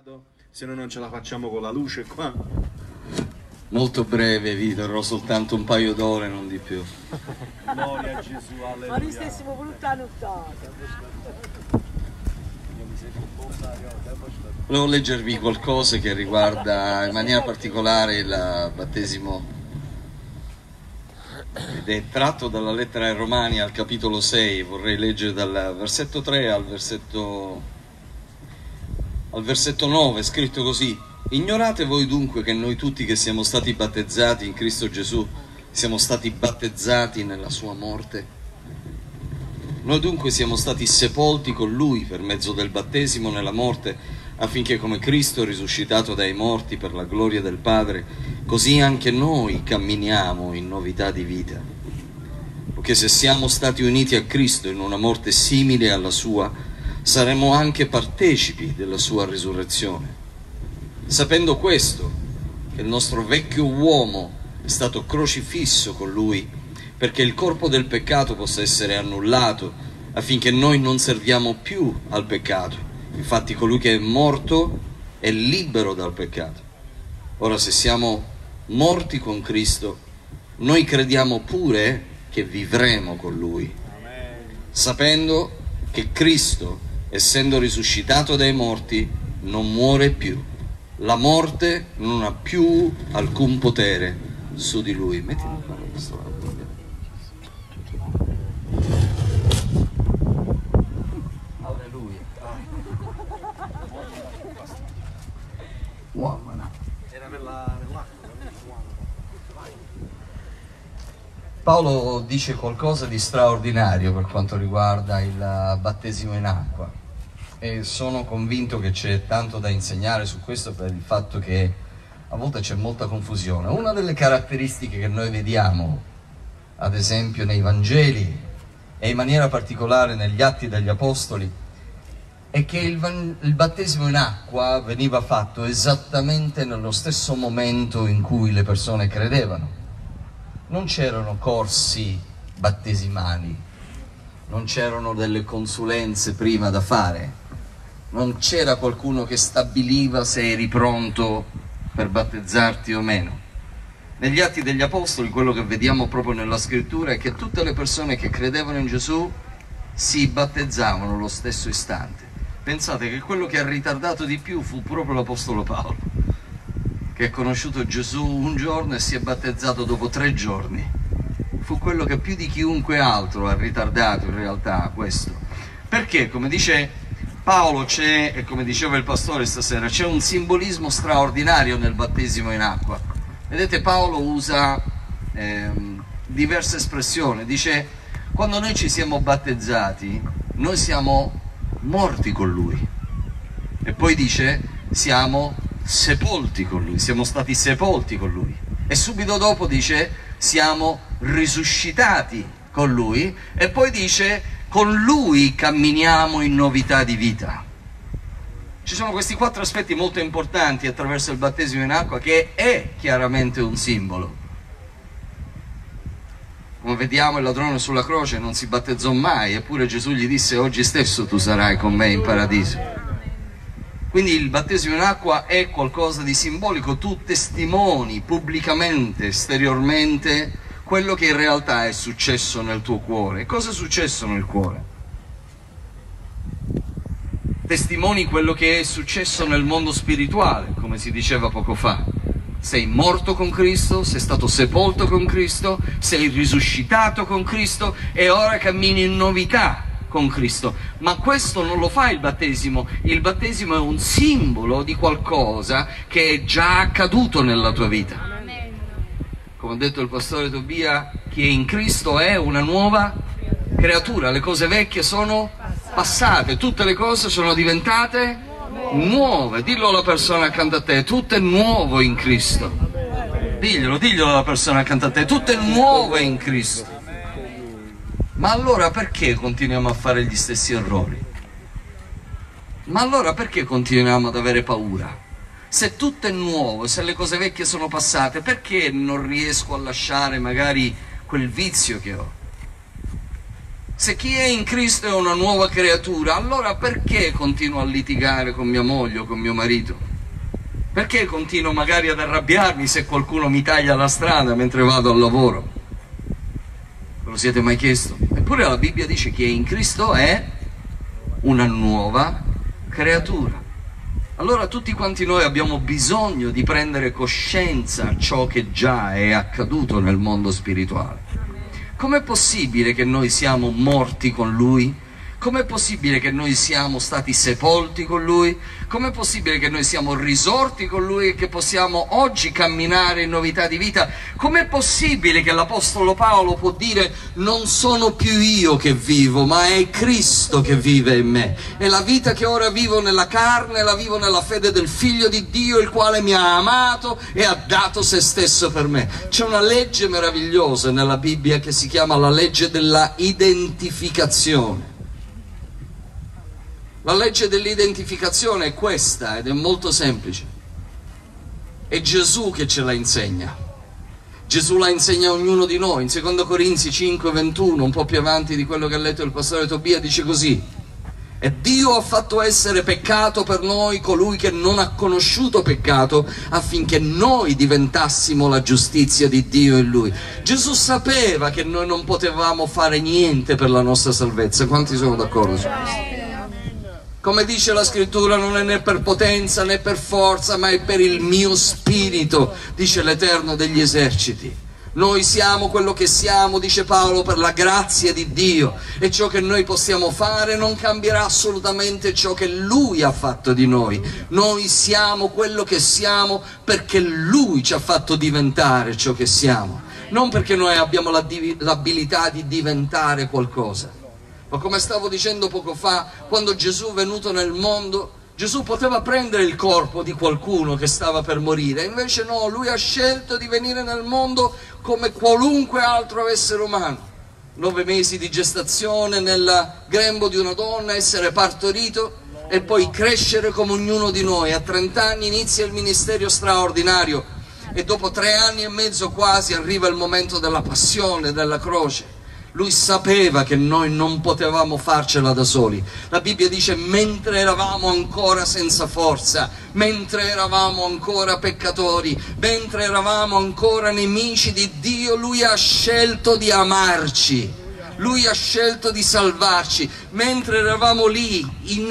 Se no non ce la facciamo con la luce qua. Molto breve, vi terrò soltanto un paio d'ore, non di più. Gloria a Gesù, alleluia. Ma noi stessimo voluta nottata. Volevo leggervi qualcosa che riguarda in maniera particolare il battesimo, ed è tratto dalla lettera ai Romani al capitolo 6. Vorrei leggere dal versetto 3 al versetto 9, scritto così: ignorate voi dunque che noi tutti che siamo stati battezzati in Cristo Gesù siamo stati battezzati nella sua morte? Noi dunque siamo stati sepolti con Lui per mezzo del battesimo nella morte, affinché come Cristo è risuscitato dai morti per la gloria del Padre, così anche noi camminiamo in novità di vita. Poiché se siamo stati uniti a Cristo in una morte simile alla sua, saremo anche partecipi della sua risurrezione. Sapendo questo, che il nostro vecchio uomo è stato crocifisso con Lui, perché il corpo del peccato possa essere annullato, affinché noi non serviamo più al peccato. Infatti colui che è morto è libero dal peccato. Ora, se siamo morti con Cristo, noi crediamo pure che vivremo con Lui, sapendo che Cristo, essendo risuscitato dai morti, non muore più. La morte non ha più alcun potere su di Lui. Mettimi in mano questo lato. Alleluia. Era per l'acqua. Paolo dice qualcosa di straordinario per quanto riguarda il battesimo in acqua, e sono convinto che c'è tanto da insegnare su questo, per il fatto che a volte c'è molta confusione. Una delle caratteristiche che noi vediamo, ad esempio nei Vangeli e in maniera particolare negli Atti degli Apostoli, è che il battesimo in acqua veniva fatto esattamente nello stesso momento in cui le persone credevano. Non c'erano corsi battesimali, non c'erano delle consulenze prima da fare, non c'era qualcuno che stabiliva se eri pronto per battezzarti o meno. Negli Atti degli Apostoli quello che vediamo proprio nella scrittura è che tutte le persone che credevano in Gesù si battezzavano lo stesso istante. Pensate che quello che ha ritardato di più fu proprio l'Apostolo Paolo, che ha conosciuto Gesù un giorno e si è battezzato dopo 3 giorni. Fu quello che più di chiunque altro ha ritardato in realtà questo. Perché, come dice Paolo, c'è, e come diceva il pastore stasera, c'è un simbolismo straordinario nel battesimo in acqua. Vedete, Paolo usa diverse espressioni. Dice, quando noi ci siamo battezzati, noi siamo morti con Lui. E poi dice, siamo sepolti con Lui, siamo stati sepolti con Lui. E subito dopo dice, siamo risuscitati con Lui. E poi dice, con Lui camminiamo in novità di vita. Ci sono questi 4 aspetti molto importanti attraverso il battesimo in acqua, che è chiaramente un simbolo. Come vediamo, il ladrone sulla croce non si battezzò mai, eppure Gesù gli disse, oggi stesso tu sarai con me in paradiso. Quindi il battesimo in acqua è qualcosa di simbolico. Tu testimoni pubblicamente, esteriormente, quello che in realtà è successo nel tuo cuore. Cosa è successo nel cuore? Testimoni quello che è successo nel mondo spirituale, come si diceva poco fa. Sei morto con Cristo, sei stato sepolto con Cristo, sei risuscitato con Cristo e ora cammini in novità con Cristo. Ma questo non lo fa il battesimo è un simbolo di qualcosa che è già accaduto nella tua vita. Come ha detto il pastore Tobia, chi è in Cristo è una nuova creatura, le cose vecchie sono passate, tutte le cose sono diventate nuove. Dillo alla persona accanto a te, tutto è nuovo in Cristo. Diglielo alla persona accanto a te, tutto è nuovo in Cristo. Ma allora perché continuiamo a fare gli stessi errori? Ma allora perché continuiamo ad avere paura? Se tutto è nuovo, se le cose vecchie sono passate, perché non riesco a lasciare magari quel vizio che ho? Se chi è in Cristo è una nuova creatura, allora perché continuo a litigare con mia moglie o con mio marito? Perché continuo magari ad arrabbiarmi se qualcuno mi taglia la strada mentre vado al lavoro? Ve lo siete mai chiesto? Eppure la Bibbia dice che chi è in Cristo è una nuova creatura. Allora tutti quanti noi abbiamo bisogno di prendere coscienza di ciò che già è accaduto nel mondo spirituale. Com'è possibile che noi siamo morti con Lui? Com'è possibile che noi siamo stati sepolti con Lui? Com'è possibile che noi siamo risorti con Lui e che possiamo oggi camminare in novità di vita? Com'è possibile che l'Apostolo Paolo può dire: non sono più io che vivo, ma è Cristo che vive in me? E la vita che ora vivo nella carne, la vivo nella fede del Figlio di Dio, il quale mi ha amato e ha dato se stesso per me. C'è una legge meravigliosa nella Bibbia che si chiama la legge della identificazione. La legge dell'identificazione è questa, ed è molto semplice. È Gesù che ce la insegna. Gesù la insegna a ognuno di noi. In 2 Corinzi 5:21, un po' più avanti di quello che ha letto il pastore Tobia, dice così: e Dio ha fatto essere peccato per noi colui che non ha conosciuto peccato, affinché noi diventassimo la giustizia di Dio in Lui. Gesù sapeva che noi non potevamo fare niente per la nostra salvezza. Quanti sono d'accordo su questo? Come dice la scrittura, non è né per potenza né per forza, ma è per il mio spirito, dice l'Eterno degli eserciti. Noi siamo quello che siamo, dice Paolo, per la grazia di Dio, e ciò che noi possiamo fare non cambierà assolutamente ciò che Lui ha fatto di noi. Noi siamo quello che siamo perché Lui ci ha fatto diventare ciò che siamo, non perché noi abbiamo l'abilità di diventare qualcosa. Ma come stavo dicendo poco fa, quando Gesù è venuto nel mondo, Gesù poteva prendere il corpo di qualcuno che stava per morire, invece no, Lui ha scelto di venire nel mondo come qualunque altro essere umano. 9 mesi di gestazione nel grembo di una donna, essere partorito e poi crescere come ognuno di noi. A 30 anni inizia il ministero straordinario e dopo 3 anni e mezzo quasi arriva il momento della passione, della croce. Lui sapeva che noi non potevamo farcela da soli. La Bibbia dice: mentre eravamo ancora senza forza, mentre eravamo ancora peccatori, mentre eravamo ancora nemici di Dio, Lui ha scelto di amarci, Lui ha scelto di salvarci. Mentre eravamo lì,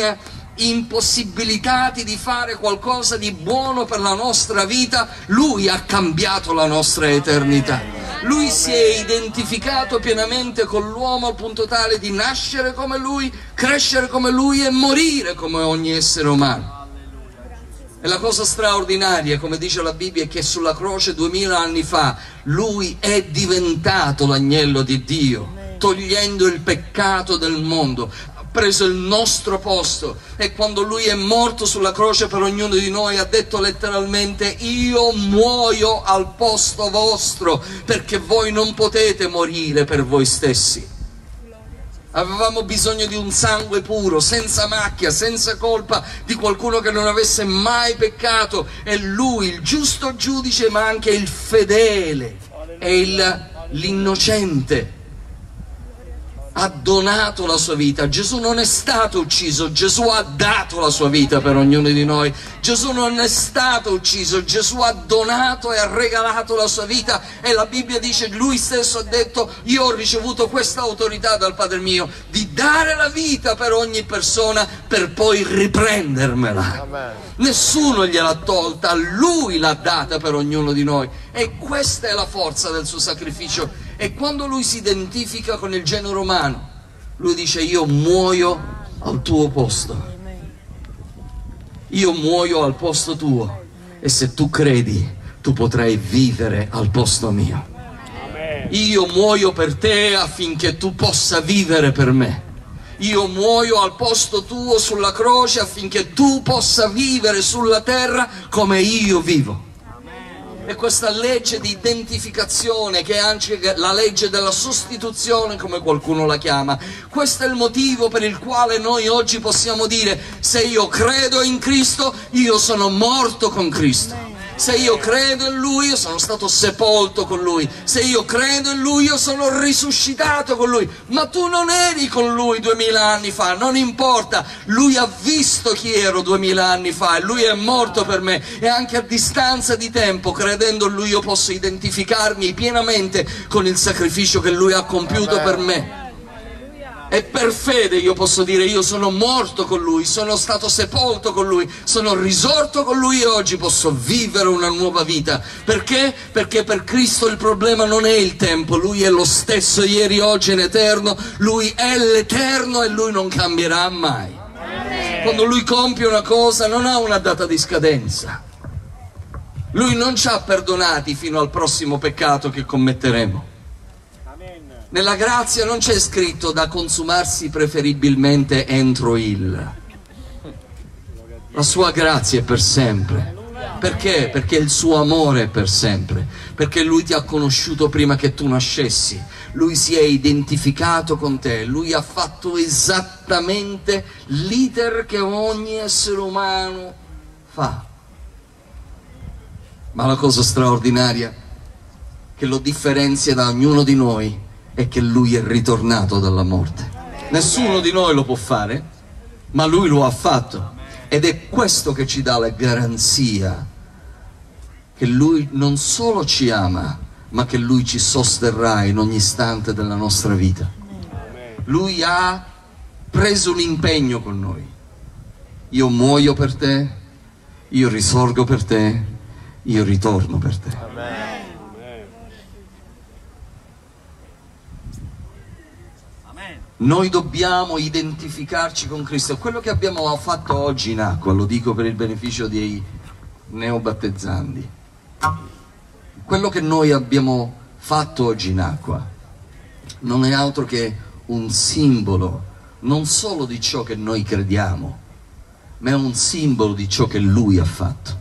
impossibilitati di fare qualcosa di buono per la nostra vita, Lui ha cambiato la nostra eternità. Lui si è identificato pienamente con l'uomo al punto tale di nascere come Lui, crescere come Lui e morire come ogni essere umano. E la cosa straordinaria, come dice la Bibbia, è che sulla croce 2000 anni fa Lui è diventato l'agnello di Dio, togliendo il peccato del mondo. Preso il nostro posto, e quando Lui è morto sulla croce per ognuno di noi ha detto letteralmente: io muoio al posto vostro, perché voi non potete morire per voi stessi. Avevamo bisogno di un sangue puro, senza macchia, senza colpa, di qualcuno che non avesse mai peccato, e Lui, il giusto giudice ma anche il fedele e l'innocente, ha donato la sua vita. Gesù non è stato ucciso, Gesù ha dato la sua vita per ognuno di noi. Gesù non è stato ucciso, Gesù ha donato e ha regalato la sua vita, e la Bibbia dice, Lui stesso ha detto: io ho ricevuto questa autorità dal Padre mio di dare la vita per ogni persona per poi riprendermela. Amen. Nessuno gliel'ha tolta, Lui l'ha data per ognuno di noi, e questa è la forza del suo sacrificio. E quando Lui si identifica con il genere umano, Lui dice: io muoio al tuo posto, io muoio al posto tuo, e se tu credi tu potrai vivere al posto mio. Io muoio per te affinché tu possa vivere per me. Io muoio al posto tuo sulla croce affinché tu possa vivere sulla terra come io vivo. E questa legge di identificazione, che è anche la legge della sostituzione, come qualcuno la chiama, questo è il motivo per il quale noi oggi possiamo dire: se io credo in Cristo, io sono morto con Cristo. Se io credo in Lui, io sono stato sepolto con Lui. Se io credo in Lui, io sono risuscitato con Lui. Ma tu non eri con Lui 2000 anni fa, non importa. Lui ha visto chi ero 2000 anni fa e Lui è morto per me. E anche a distanza di tempo, credendo in Lui, io posso identificarmi pienamente con il sacrificio che Lui ha compiuto per me. E per fede io posso dire: io sono morto con Lui, sono stato sepolto con Lui, sono risorto con Lui e oggi posso vivere una nuova vita. Perché? Perché per Cristo il problema non è il tempo, Lui è lo stesso ieri, oggi e in eterno. Lui è l'eterno e Lui non cambierà mai. Quando Lui compie una cosa non ha una data di scadenza. Lui non ci ha perdonati fino al prossimo peccato che commetteremo. Nella grazia non c'è scritto da consumarsi preferibilmente entro il. La sua grazia è per sempre. Perché? Perché il suo amore è per sempre. Perché Lui ti ha conosciuto prima che tu nascessi. Lui si è identificato con te. Lui ha fatto esattamente l'iter che ogni essere umano fa. Ma la cosa straordinaria che lo differenzia da ognuno di noi è che Lui è ritornato dalla morte. Nessuno di noi lo può fare, ma Lui lo ha fatto. Ed è questo che ci dà la garanzia che Lui non solo ci ama, ma che Lui ci sosterrà in ogni istante della nostra vita. Lui ha preso un impegno con noi. Io muoio per te, io risorgo per te, io ritorno per te. Noi dobbiamo identificarci con Cristo. Quello che abbiamo fatto oggi in acqua, lo dico per il beneficio dei neobattezzandi, quello che noi abbiamo fatto oggi in acqua non è altro che un simbolo non solo di ciò che noi crediamo, ma è un simbolo di ciò che Lui ha fatto.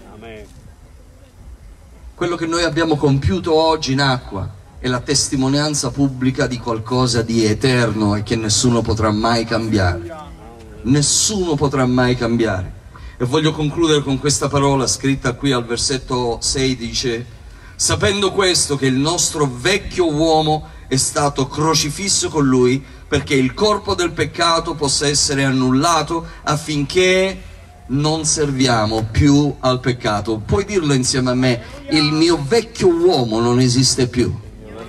Quello che noi abbiamo compiuto oggi in acqua è la testimonianza pubblica di qualcosa di eterno e che nessuno potrà mai cambiare. Nessuno potrà mai cambiare. E voglio concludere con questa parola scritta qui al versetto 6, dice: sapendo questo, che il nostro vecchio uomo è stato crocifisso con Lui, perché il corpo del peccato possa essere annullato, affinché non serviamo più al peccato. Puoi dirlo insieme a me: il mio vecchio uomo non esiste più.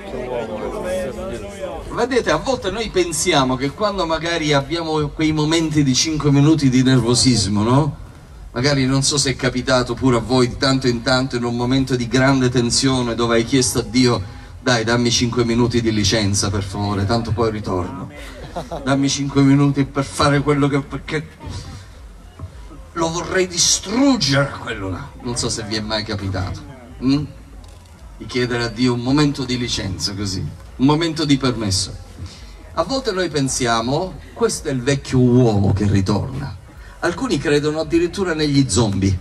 Vedete, a volte noi pensiamo che quando magari abbiamo quei momenti di 5 minuti di nervosismo, no? Magari non so se è capitato pure a voi di tanto in tanto in un momento di grande tensione dove hai chiesto a Dio: dai, dammi 5 minuti di licenza per favore, tanto poi ritorno. Dammi 5 minuti per fare quello che... perché lo vorrei distruggere quello là. Non so se vi è mai capitato. Di chiedere a Dio un momento di licenza così, un momento di permesso. A volte noi pensiamo: questo è il vecchio uomo che ritorna. Alcuni credono addirittura negli zombie.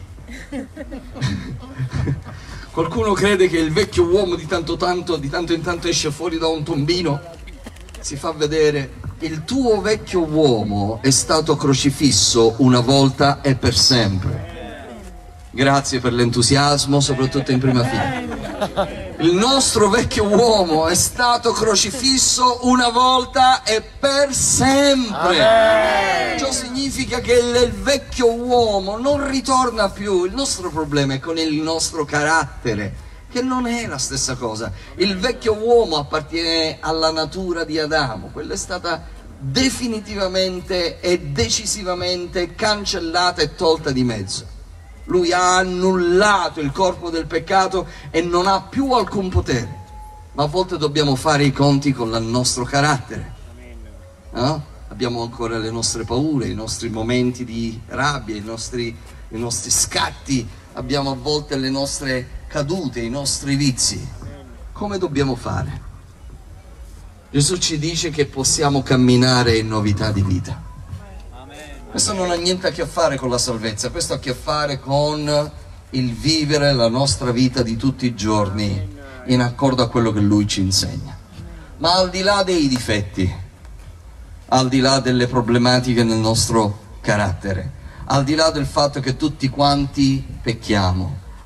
Qualcuno crede che il vecchio uomo di tanto in tanto esce fuori da un tombino, si fa vedere. Il tuo vecchio uomo è stato crocifisso una volta e per sempre. Grazie per l'entusiasmo, soprattutto in prima fila. Il nostro vecchio uomo è stato crocifisso una volta e per sempre. Ciò significa che il vecchio uomo non ritorna più. Il nostro problema è con il nostro carattere, che non è la stessa cosa. Il vecchio uomo appartiene alla natura di Adamo. Quella è stata definitivamente e decisivamente cancellata e tolta di mezzo. Lui ha annullato il corpo del peccato e non ha più alcun potere. Ma a volte dobbiamo fare i conti con il nostro carattere, no? Abbiamo ancora le nostre paure, i nostri momenti di rabbia, i nostri scatti, abbiamo a volte le nostre cadute, i nostri vizi. Come dobbiamo fare? Gesù ci dice che possiamo camminare in novità di vita. Questo non ha niente a che fare con la salvezza, questo ha a che fare con il vivere la nostra vita di tutti i giorni in accordo a quello che Lui ci insegna. Ma al di là dei difetti, al di là delle problematiche nel nostro carattere, al di là del fatto che tutti quanti pecchiamo,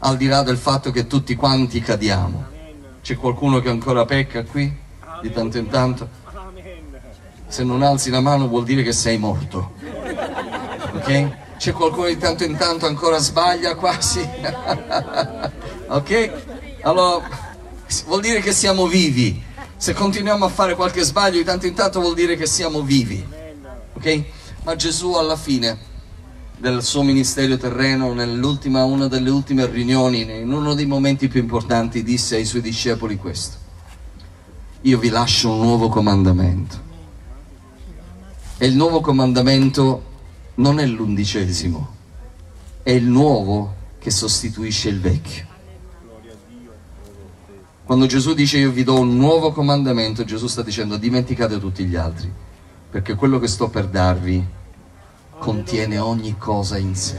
al di là del fatto che tutti quanti cadiamo. C'è qualcuno che ancora pecca qui, di tanto in tanto? Se non alzi la mano vuol dire che sei morto, ok? C'è qualcuno di tanto in tanto ancora sbaglia quasi, ok? Allora vuol dire che siamo vivi. Se continuiamo a fare qualche sbaglio di tanto in tanto vuol dire che siamo vivi, ok? Ma Gesù alla fine del suo ministero terreno, una delle ultime riunioni, in uno dei momenti più importanti, disse ai suoi discepoli questo: io vi lascio un nuovo comandamento. E il nuovo comandamento non è l'11°, è il nuovo che sostituisce il vecchio. Quando Gesù dice io vi do un nuovo comandamento, Gesù sta dicendo dimenticate tutti gli altri, perché quello che sto per darvi contiene ogni cosa in sé.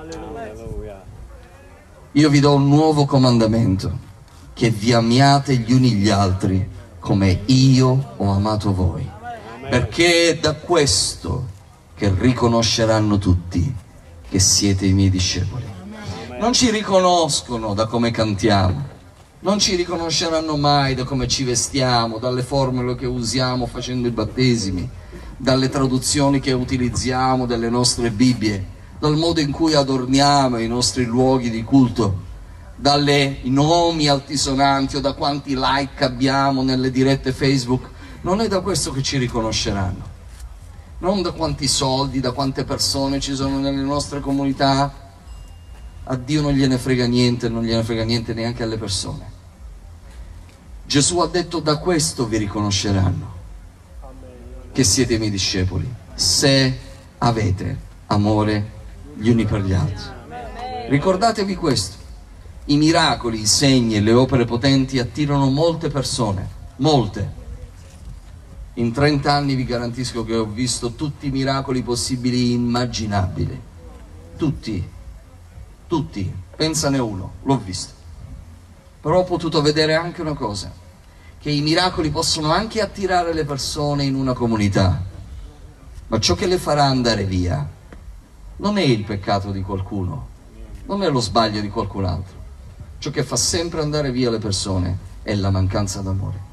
Io vi do un nuovo comandamento, che vi amiate gli uni gli altri come io ho amato voi, perché è da questo che riconosceranno tutti che siete i miei discepoli. Non ci riconoscono da come cantiamo, non ci riconosceranno mai da come ci vestiamo, dalle formule che usiamo facendo i battesimi, dalle traduzioni che utilizziamo delle nostre Bibbie, dal modo in cui adorniamo i nostri luoghi di culto, dalle nomi altisonanti o da quanti like abbiamo nelle dirette Facebook. Non è da questo che ci riconosceranno, non da quanti soldi, da quante persone ci sono nelle nostre comunità. A Dio non gliene frega niente, non gliene frega niente neanche alle persone. Gesù ha detto da questo vi riconosceranno che siete i miei discepoli, se avete amore gli uni per gli altri. Ricordatevi questo: i miracoli, i segni e le opere potenti attirano molte persone, molte. In 30 anni vi garantisco che ho visto tutti i miracoli possibili e immaginabili, tutti, pensane uno, l'ho visto. Però ho potuto vedere anche una cosa, che i miracoli possono anche attirare le persone in una comunità, ma ciò che le farà andare via non è il peccato di qualcuno, non è lo sbaglio di qualcun altro. Ciò che fa sempre andare via le persone è la mancanza d'amore.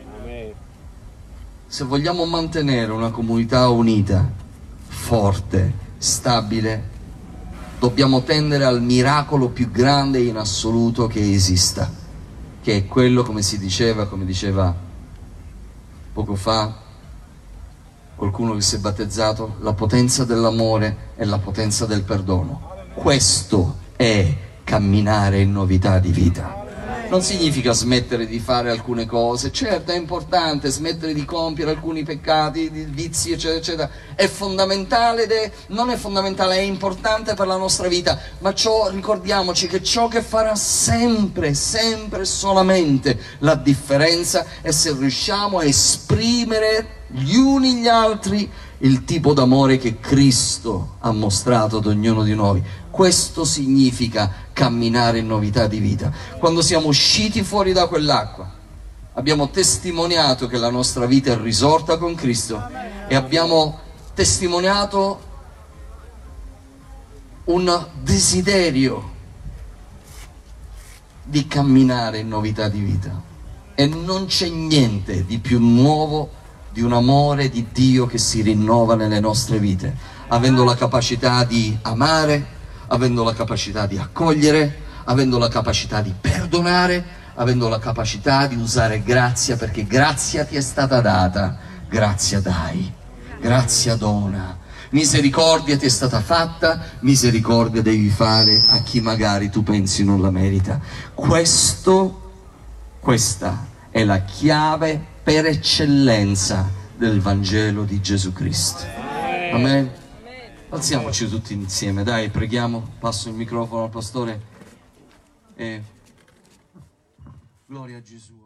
Se vogliamo mantenere una comunità unita, forte, stabile, dobbiamo tendere al miracolo più grande in assoluto che esista, che è quello, come diceva poco fa qualcuno che si è battezzato, la potenza dell'amore e la potenza del perdono. Questo è camminare in novità di vita. Non significa smettere di fare alcune cose, certo è importante smettere di compiere alcuni peccati, di vizi eccetera eccetera, è fondamentale non è fondamentale, è importante per la nostra vita, ma ricordiamoci che ciò che farà sempre solamente la differenza è se riusciamo a esprimere gli uni gli altri il tipo d'amore che Cristo ha mostrato ad ognuno di noi. Questo significa camminare in novità di vita. Quando siamo usciti fuori da quell'acqua, abbiamo testimoniato che la nostra vita è risorta con Cristo e abbiamo testimoniato un desiderio di camminare in novità di vita. E non c'è niente di più nuovo di un amore di Dio che si rinnova nelle nostre vite, avendo la capacità di amare, avendo la capacità di accogliere, avendo la capacità di perdonare, avendo la capacità di usare grazia, perché grazia ti è stata data, grazia dai, grazia dona, misericordia ti è stata fatta, misericordia devi fare a chi magari tu pensi non la merita. Questa è la chiave per eccellenza del Vangelo di Gesù Cristo. Amen. Alziamoci tutti insieme, dai, preghiamo. Passo il microfono al pastore. Gloria a Gesù.